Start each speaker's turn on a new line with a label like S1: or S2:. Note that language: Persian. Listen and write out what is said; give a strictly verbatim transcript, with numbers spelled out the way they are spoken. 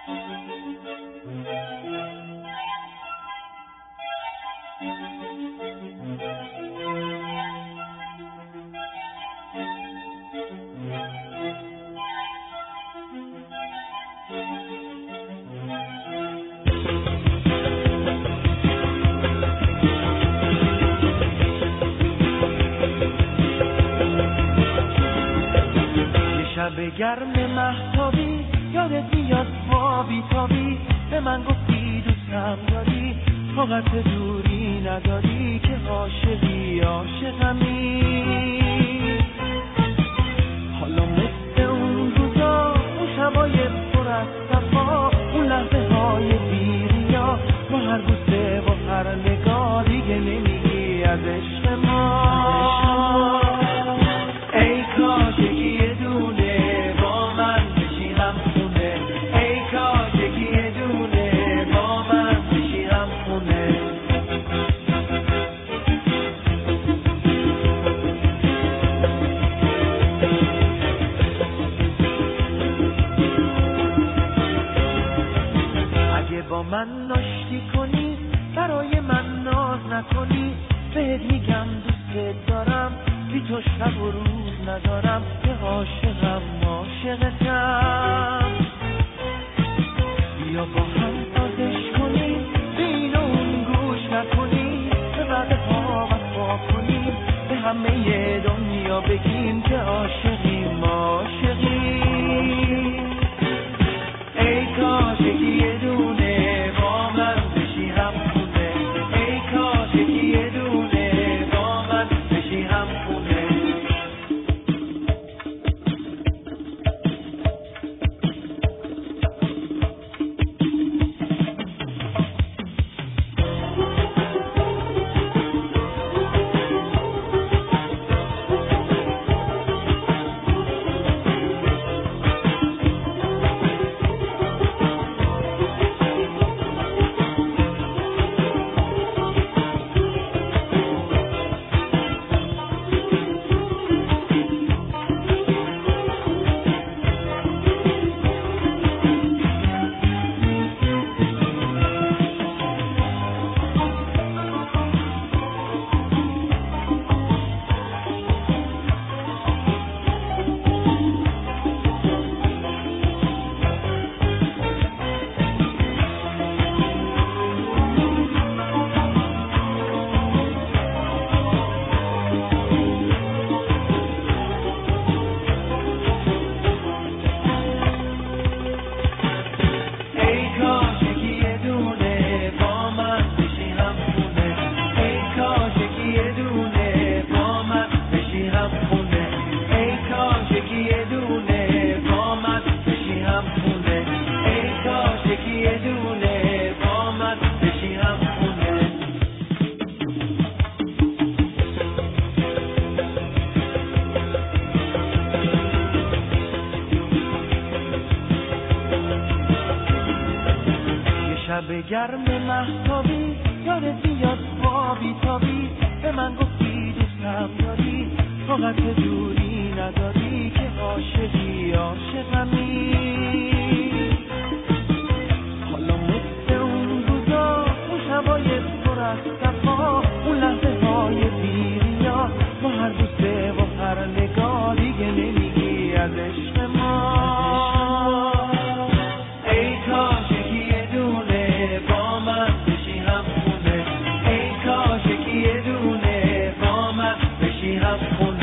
S1: شب گرم مهتابی یادت میاد ما بیتابی، به من گفتی دوستم داری، طاقت دوری نداری که عاشقی عاشقمی. حالا مثل اون روزا، اون شبای پر از صفا، اون لحظه های بیریا، با هر بوسه و هر نگاه دیگه نمیگی از عشق ما. ای کاش یکی دونه با من بشی هم خونه، ای کاش یکی دونه با من بشی هم خونه. اگه با من ناشتی کنی، برای من ناز نکنی، بهت میگم دوست دارم، بی تو شب و روز ندارم، که عاشقم عاشقتم. بیا با هم سازش کنیم، به این و اون گوش نکنیم، به وعده‌ها وفا کنیم، به همه دنیا بگیم که عاشقیم عاشقیم. ای کاش یکی دونه با من بشی هم خونه، ای کاش یکی دونه با من بشی هم خونه. شب گرم مهتابی یادت میاد ما بیتابی، به من گفتی دوستم داری، طاقت دوری نداری، که عاشقی عاشقمی. حالا مثل اون روزا، اون شبای پر از صفا، اون لحظه های بیریا، با هر بوسه و هر نگاه دیگه نمیگی از عشق ما. ای کاش یکی دونه با من بشی هم خونه، ای کاش یکی دونه با من بشی هم خونه.